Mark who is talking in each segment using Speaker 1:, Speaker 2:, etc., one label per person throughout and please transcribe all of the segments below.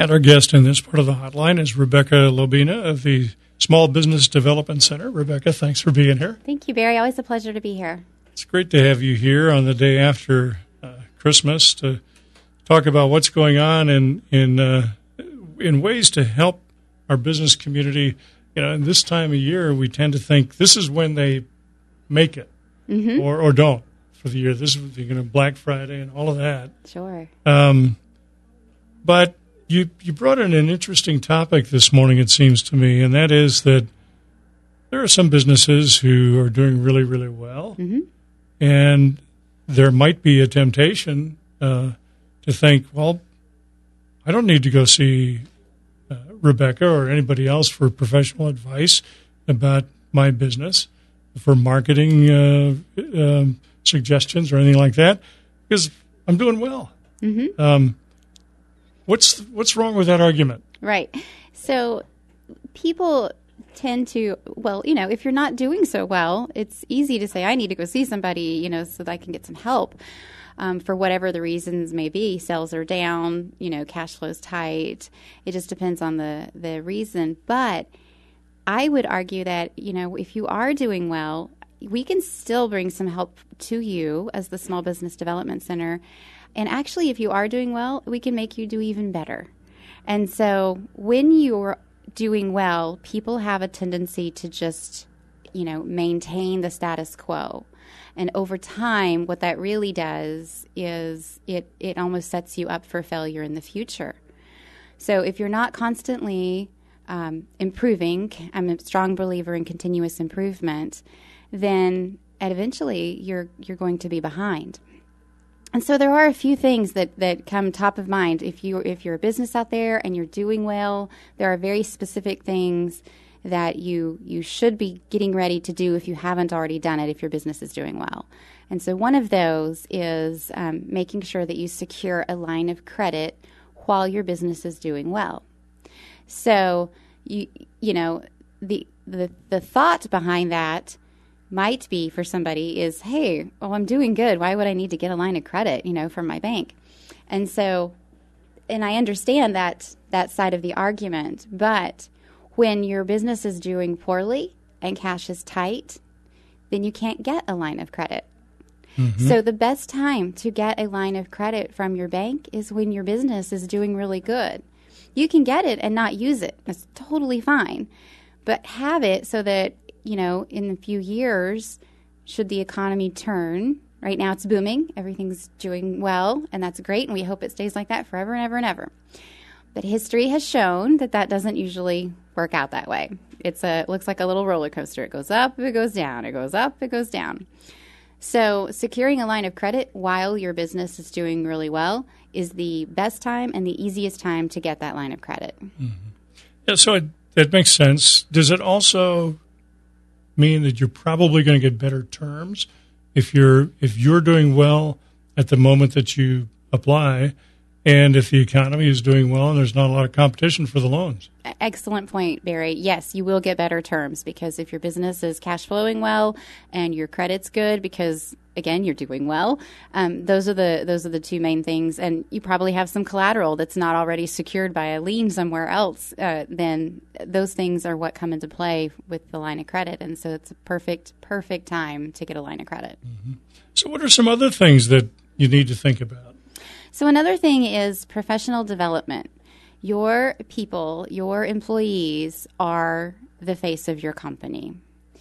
Speaker 1: And our guest in this part of the hotline is Rebecca Lobina of the Small Business Development Center. Rebecca, thanks for being here.
Speaker 2: Thank you, Barry. Always a pleasure to be here.
Speaker 1: It's great to have you here on the day after Christmas to talk about what's going on in ways to help our business community. You know, in this time of year, we tend to think this is when they make it or don't for the year. This is Black Friday and all of that.
Speaker 2: Sure.
Speaker 1: But you brought in an interesting topic this morning, it seems to me, and that is that there are some businesses who are doing really, really well, and there might be a temptation to think, well, I don't need to go see Rebecca or anybody else for professional advice about my business, for marketing suggestions or anything like that, because I'm doing well. What's wrong with that argument?
Speaker 2: Right. So people tend to, if you're not doing so well, it's easy to say, I need to go see somebody, so that I can get some help for whatever the reasons may be. Sales are down, cash flow's tight. It just depends on the reason. But I would argue that, if you are doing well, we can still bring some help to you as the Small Business Development Center. And actually, if you are doing well, we can make you do even better. And so when you're doing well, people have a tendency to just, maintain the status quo. And over time, what that really does is it almost sets you up for failure in the future. So if you're not constantly improving, I'm a strong believer in continuous improvement, then eventually you're going to be behind. And so there are a few things that come top of mind. If you're a business out there and you're doing well, there are very specific things that you should be getting ready to do if you haven't already done it, if your business is doing well. And so one of those is making sure that you secure a line of credit while your business is doing well. So the thought behind that might be for somebody is, hey, well, I'm doing good. Why would I need to get a line of credit, from my bank? And I understand that side of the argument, but when your business is doing poorly and cash is tight, then you can't get a line of credit. So the best time to get a line of credit from your bank is when your business is doing really good. You can get it and not use it. That's totally fine. But have it so that in a few years, should the economy turn, right now it's booming, everything's doing well, and that's great, and we hope it stays like that forever and ever and ever. But history has shown that doesn't usually work out that way. It looks like a little roller coaster. It goes up, it goes down, it goes up, it goes down. So securing a line of credit while your business is doing really well is the best time and the easiest time to get that line of credit.
Speaker 1: Yeah, so it makes sense. Does it also mean that you're probably going to get better terms if you're doing well at the moment that you apply, and if the economy is doing well and there's not a lot of competition for the loans?
Speaker 2: Excellent point, Barry. Yes, you will get better terms because if your business is cash flowing well and your credit's good because, again, you're doing well, those are the two main things. And you probably have some collateral that's not already secured by a lien somewhere else. Then those things are what come into play with the line of credit. And so it's a perfect time to get a line of credit.
Speaker 1: So what are some other things that you need to think about?
Speaker 2: So another thing is professional development. Your people, your employees are the face of your company.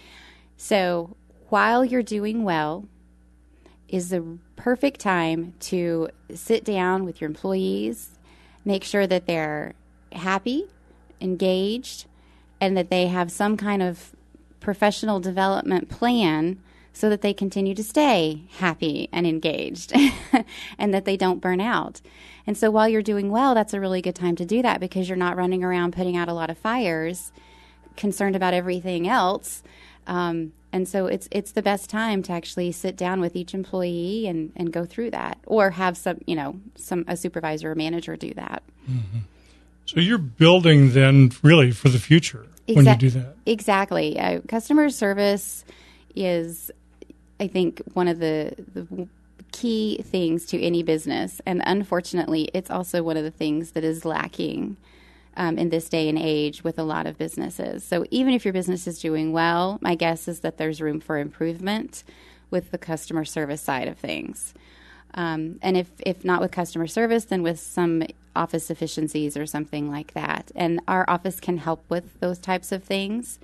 Speaker 2: So while you're doing well is the perfect time to sit down with your employees, make sure that they're happy, engaged, and that they have some kind of professional development plan so that they continue to stay happy and engaged and that they don't burn out. And so while you're doing well, that's a really good time to do that because you're not running around putting out a lot of fires, concerned about everything else. And so it's the best time to actually sit down with each employee and go through that, or have a supervisor or manager do that.
Speaker 1: Mm-hmm. So you're building then really for the future when you do that.
Speaker 2: Exactly. Customer service is, I think, one of the key things to any business. And unfortunately, it's also one of the things that is lacking in this day and age with a lot of businesses. So even if your business is doing well, my guess is that there's room for improvement with the customer service side of things. And if not with customer service, then with some office efficiencies or something like that. And our office can help with those types of things.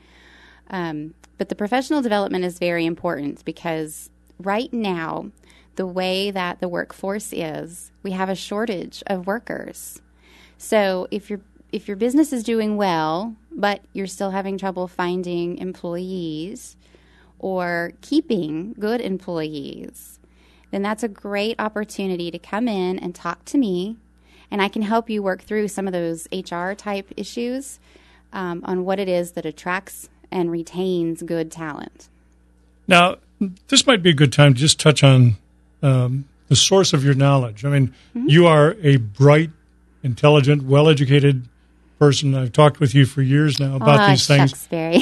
Speaker 2: But the professional development is very important because right now, the way that the workforce is, we have a shortage of workers. So if your business is doing well, but you're still having trouble finding employees or keeping good employees, then that's a great opportunity to come in and talk to me, and I can help you work through some of those HR type issues on what it is that attracts and retains good talent.
Speaker 1: Now, this might be a good time to just touch on the source of your knowledge. I mean, you are a bright, intelligent, well-educated person. I've talked with you for years now about these things.
Speaker 2: Shucks, Barry.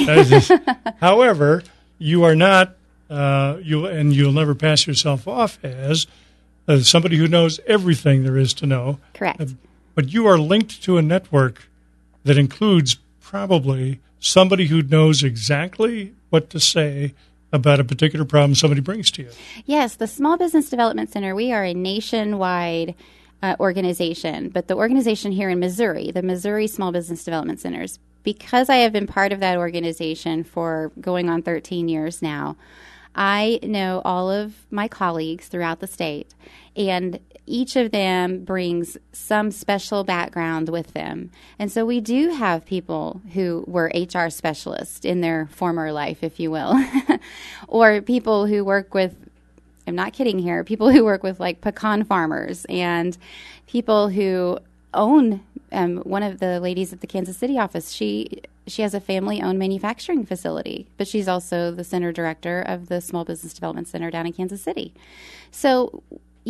Speaker 1: However, you are not, you'll never pass yourself off as somebody who knows everything there is to know.
Speaker 2: Correct.
Speaker 1: But you are linked to a network that includes probably somebody who knows exactly what to say about a particular problem somebody brings to you.
Speaker 2: Yes, the Small Business Development Center, we are a nationwide organization, but the organization here in Missouri, the Missouri Small Business Development Centers, because I have been part of that organization for going on 13 years now, I know all of my colleagues throughout the state, and each of them brings some special background with them. And so we do have people who were HR specialists in their former life, if you will, or people who work with, I'm not kidding here, people who work with like pecan farmers and people who own, one of the ladies at the Kansas City office, she has a family-owned manufacturing facility, but she's also the center director of the Small Business Development Center down in Kansas City. So,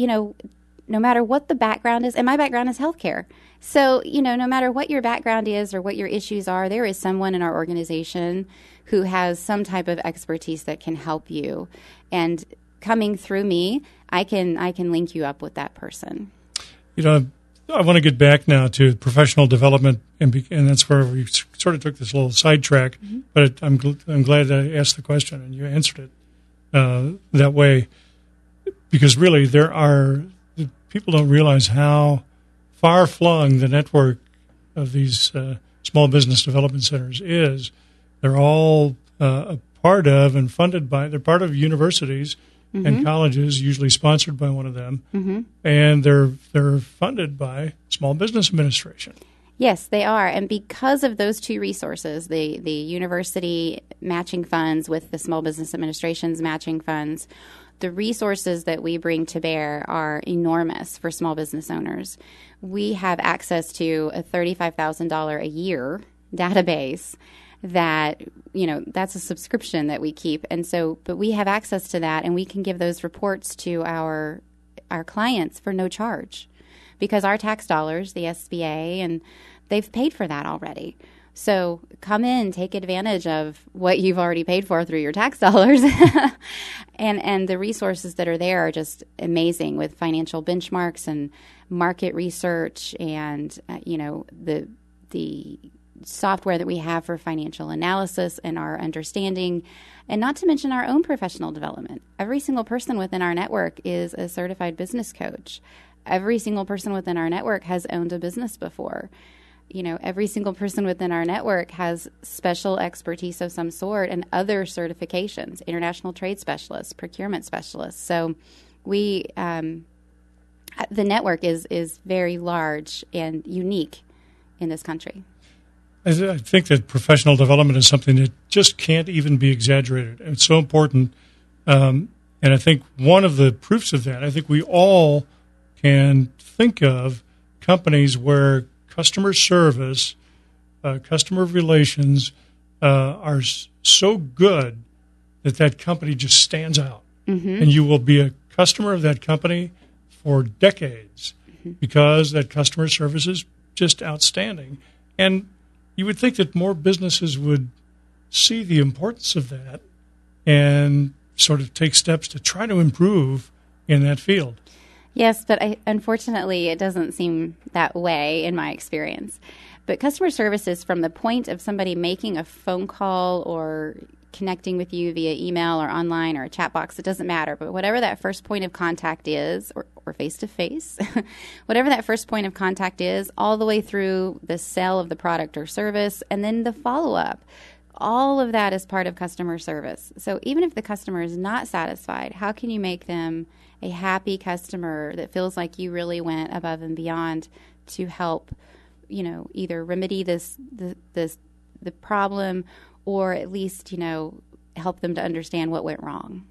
Speaker 2: no matter what the background is, and my background is healthcare. So, no matter what your background is or what your issues are, there is someone in our organization who has some type of expertise that can help you. And coming through me, I can link you up with that person.
Speaker 1: I want to get back now to professional development, and that's where we sort of took this little sidetrack. Mm-hmm. But I'm glad that I asked the question and you answered it that way, because really people don't realize how far-flung the network of these small business development centers is. They're all a part of and funded by, they're part of universities and colleges, usually sponsored by one of them, and they're funded by Small Business Administration.
Speaker 2: Yes, they are. And because of those two resources, the university matching funds with the Small Business Administration's matching funds, the resources that we bring to bear are enormous for small business owners. We have access to a $35,000 a year database that, that's a subscription that we keep. And so, but we have access to that, and we can give those reports to our clients for no charge because our tax dollars, the SBA, and they've paid for that already. So come in, take advantage of what you've already paid for through your tax dollars. and the resources that are there are just amazing with financial benchmarks and market research and, the software that we have for financial analysis and our understanding, and not to mention our own professional development. Every single person within our network is a certified business coach. Every single person within our network has owned a business before. Every single person within our network has special expertise of some sort and other certifications, international trade specialists, procurement specialists. So the network is very large and unique in this country.
Speaker 1: I think that professional development is something that just can't even be exaggerated. It's so important. And I think one of the proofs of that, I think we all can think of companies where customer service, customer relations are so good that company just stands out. And you will be a customer of that company for decades because that customer service is just outstanding. And you would think that more businesses would see the importance of that and sort of take steps to try to improve in that field.
Speaker 2: Yes, but unfortunately, it doesn't seem that way in my experience. But customer service is from the point of somebody making a phone call or connecting with you via email or online or a chat box. It doesn't matter. But whatever that first point of contact is, or face-to-face, whatever that first point of contact is, all the way through the sale of the product or service, and then the follow-up. All of that is part of customer service. So even if the customer is not satisfied, how can you make them a happy customer that feels like you really went above and beyond to help, either remedy the problem, or at least, help them to understand what went wrong.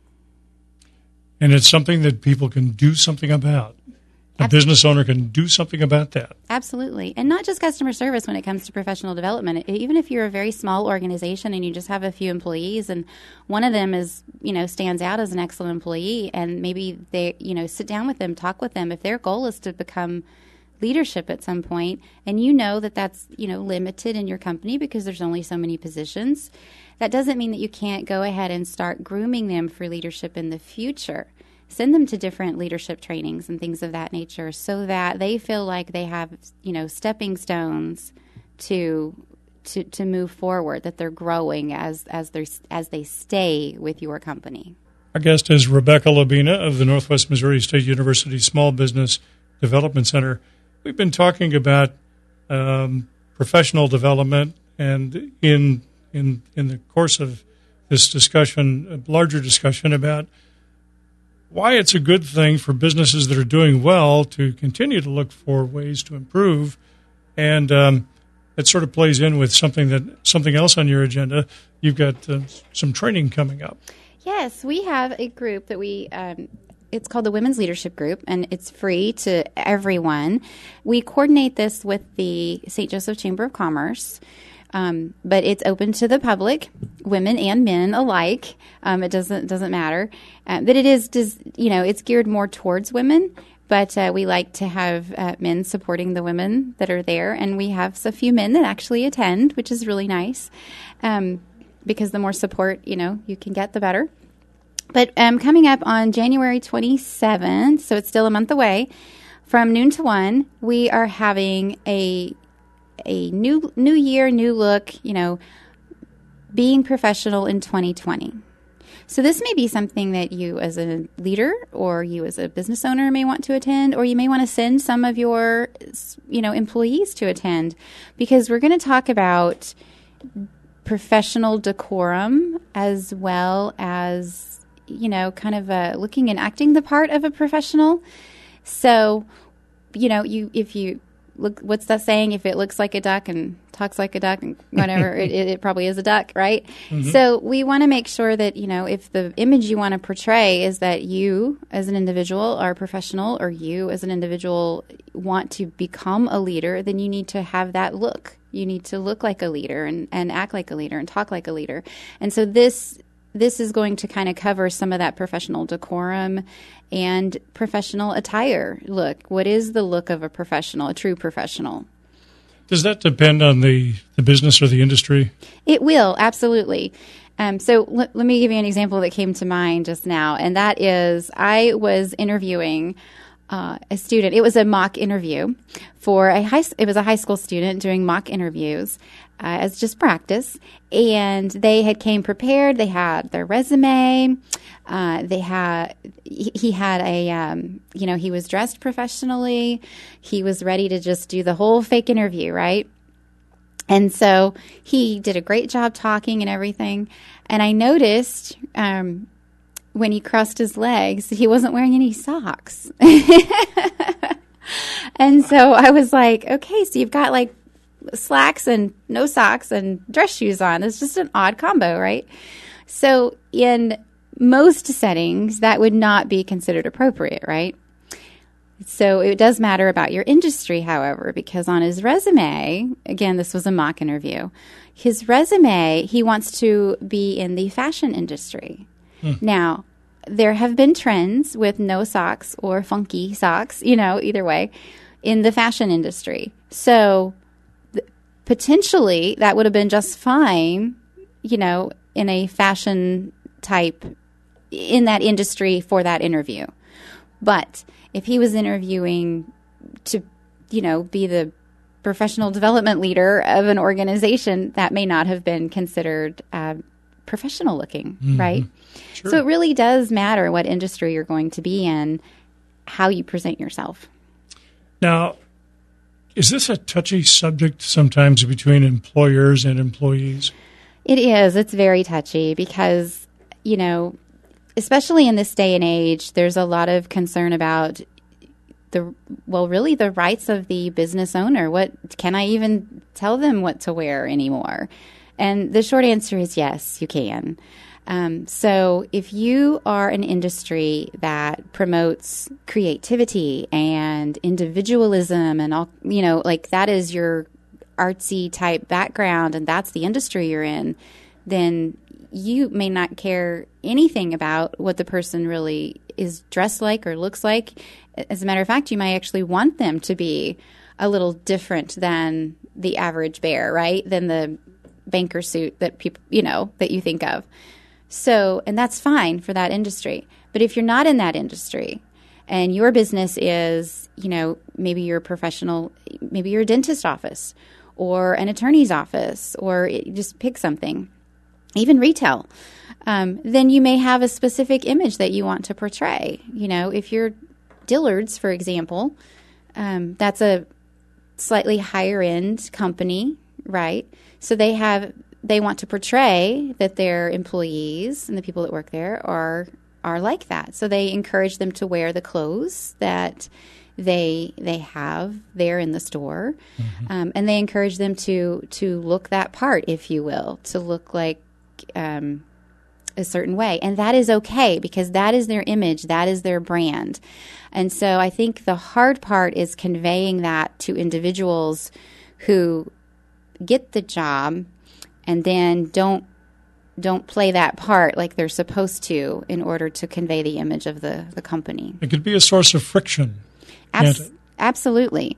Speaker 1: And it's something that people can do something about. A business owner can do something about that.
Speaker 2: Absolutely. And not just customer service when it comes to professional development. Even if you're a very small organization and you just have a few employees and one of them is, stands out as an excellent employee, and maybe they, sit down with them, talk with them. If their goal is to become leadership at some point, and that's, limited in your company because there's only so many positions, that doesn't mean that you can't go ahead and start grooming them for leadership in the future. Send them to different leadership trainings and things of that nature so that they feel like they have, stepping stones to move forward, that they're growing as they stay with your company.
Speaker 1: Our guest is Rebecca Labina of the Northwest Missouri State University Small Business Development Center. We've been talking about professional development, and in the course of this discussion, a larger discussion about why it's a good thing for businesses that are doing well to continue to look for ways to improve. And it sort of plays in with something else on your agenda. You've got some training coming up.
Speaker 2: Yes, we have a group that it's called the Women's Leadership Group, and it's free to everyone. We coordinate this with the St. Joseph Chamber of Commerce. But it's open to the public, women and men alike. It doesn't matter. But it's geared more towards women. But we like to have men supporting the women that are there, and we have a few men that actually attend, which is really nice. Because the more support you can get, the better. But coming up on January 27th, so it's still a month away, from noon to 1, we are having a new year, new look, being professional in 2020. So this may be something that you as a leader or you as a business owner may want to attend, or you may want to send some of your, employees to attend, because we're going to talk about professional decorum as well as, looking and acting the part of a professional. So, if you look, what's that saying? If it looks like a duck and talks like a duck and whatever, it probably is a duck, right? Mm-hmm. So we want to make sure that, if the image you want to portray is that you as an individual are a professional, or you as an individual want to become a leader, then you need to have that look. You need to look like a leader and act like a leader and talk like a leader. And so this is going to kind of cover some of that professional decorum and professional attire look. What is the look of a professional, a true professional?
Speaker 1: Does that depend on the business or the industry? It
Speaker 2: will, absolutely. So let me give you an example that came to mind just now, and that is I was interviewing a student. It was a mock interview for it was a high school student doing mock interviews as just practice. And they had came prepared. They had their resume. He had he was dressed professionally. He was ready to just do the whole fake interview, right? And so he did a great job talking and everything. And I noticed, when he crossed his legs, he wasn't wearing any socks. And so I was like, okay, so you've got like slacks and no socks and dress shoes on. It's just an odd combo, right? So in most settings, that would not be considered appropriate, right? So it does matter about your industry, however, because on his resume, again, this was a mock interview, his resume, he wants to be in the fashion industry. Now, there have been trends with no socks or funky socks, either way, in the fashion industry. So potentially that would have been just fine, in a fashion type in that industry for that interview. But if he was interviewing to, be the professional development leader of an organization, that may not have been considered professional looking, right?
Speaker 1: Sure.
Speaker 2: So it really does matter what industry you're going to be in, how you present yourself.
Speaker 1: Now, is this a touchy subject sometimes between employers and employees?
Speaker 2: It is. It's very touchy because, especially in this day and age, there's a lot of concern about the rights of the business owner. What can I even tell them what to wear anymore? And the short answer is yes, you can. So if you are an industry that promotes creativity and individualism and all, that is your artsy type background and that's the industry you're in, then you may not care anything about what the person really is dressed like or looks like. As a matter of fact, you might actually want them to be a little different than the average bear, right? Than the banker suit that people, that you think of. So, and that's fine for that industry. But if you're not in that industry and your business is, maybe you're a professional, maybe you're a dentist office or an attorney's office, or just pick something, even retail, then you may have a specific image that you want to portray. If you're Dillard's, for example, that's a slightly higher end company, right? So they want to portray that their employees and the people that work there are like that. So they encourage them to wear the clothes that they have there in the store, and they encourage them to look that part, if you will, to look like a certain way. And that is okay because that is their image, that is their brand. And so I think the hard part is conveying that to individuals who get the job and then don't play that part like they're supposed to in order to convey the image of the company.
Speaker 1: It could be a source of friction.
Speaker 2: Absolutely.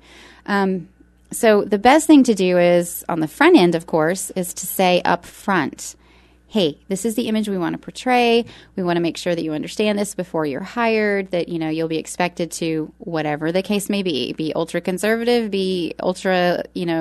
Speaker 2: So the best thing to do is, on the front end, of course, is to say up front, hey, this is the image we want to portray. We want to make sure that you understand this before you're hired, that, you'll be expected to, whatever the case may be ultra conservative, be ultra,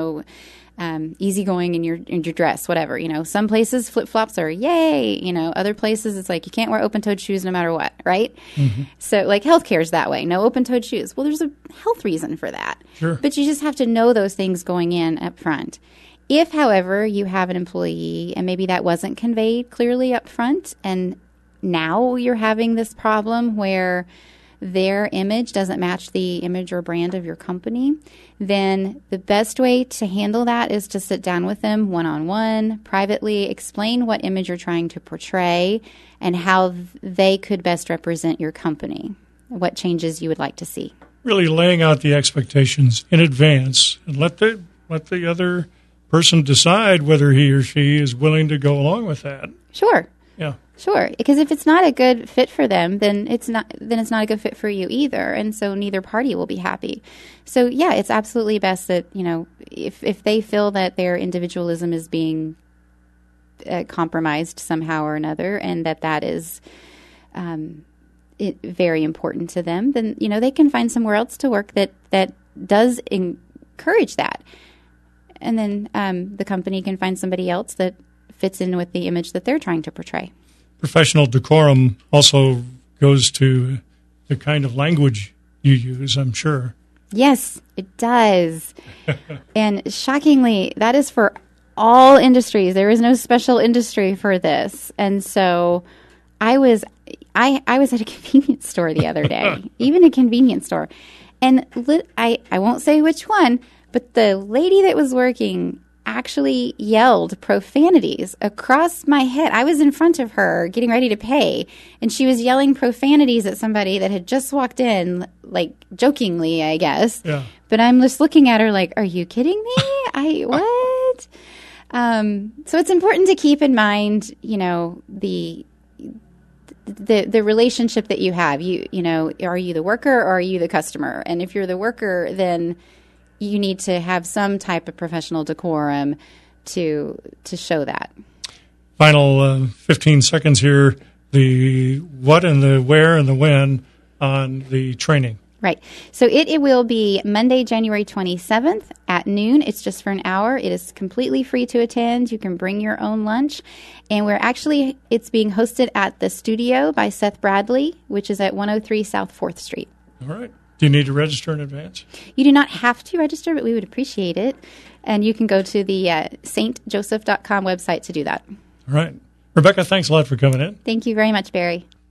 Speaker 2: easygoing in your dress, whatever. Some places flip-flops are yay. Other places it's like you can't wear open-toed shoes no matter what, right? So like healthcare is that way. No open-toed shoes. Well, there's a health reason for that.
Speaker 1: Sure.
Speaker 2: But you just have to know those things going in up front. If, however, you have an employee and maybe that wasn't conveyed clearly up front and now you're having this problem where their image doesn't match the image or brand of your company, then the best way to handle that is to sit down with them one-on-one, privately, explain what image you're trying to portray and how they could best represent your company, what changes you would like to see.
Speaker 1: Really laying out the expectations in advance and let the other person decide whether he or she is willing to go along with that.
Speaker 2: Sure.
Speaker 1: Yeah.
Speaker 2: Sure, because if it's not a good fit for them, then it's not a good fit for you either, and so neither party will be happy. So yeah, it's absolutely best that if they feel that their individualism is being compromised somehow or another, and that is very important to them, then they can find somewhere else to work that does encourage that, and then the company can find somebody else that fits in with the image that they're trying to portray.
Speaker 1: Professional decorum also goes to the kind of language you use, I'm sure.
Speaker 2: Yes, it does. And shockingly, that is for all industries. There is no special industry for this. And so I was at a convenience store the other day, even a convenience store. And I won't say which one, but the lady that was working actually yelled profanities across my head. I was in front of her getting ready to pay, and she was yelling profanities at somebody that had just walked in, like jokingly, I guess.
Speaker 1: Yeah.
Speaker 2: But I'm just looking at her like, are you kidding me? What? So it's important to keep in mind, the relationship that you have. Are you the worker or are you the customer? And if you're the worker, then you need to have some type of professional decorum to show that. Final
Speaker 1: 15 seconds here. The what and the where and the when. on the training?
Speaker 2: Right. So it will be Monday, January 27th at noon. It's just for an hour. It is completely free to attend. You can bring your own lunch. And it's being hosted at the studio by Seth Bradley, which is at 103 South 4th Street.
Speaker 1: All right. Do you need to register in advance?
Speaker 2: You do not have to register, but we would appreciate it. And you can go to the stjoseph.com website to do that.
Speaker 1: All right. Rebecca, thanks a lot for coming in.
Speaker 2: Thank you very much, Barry.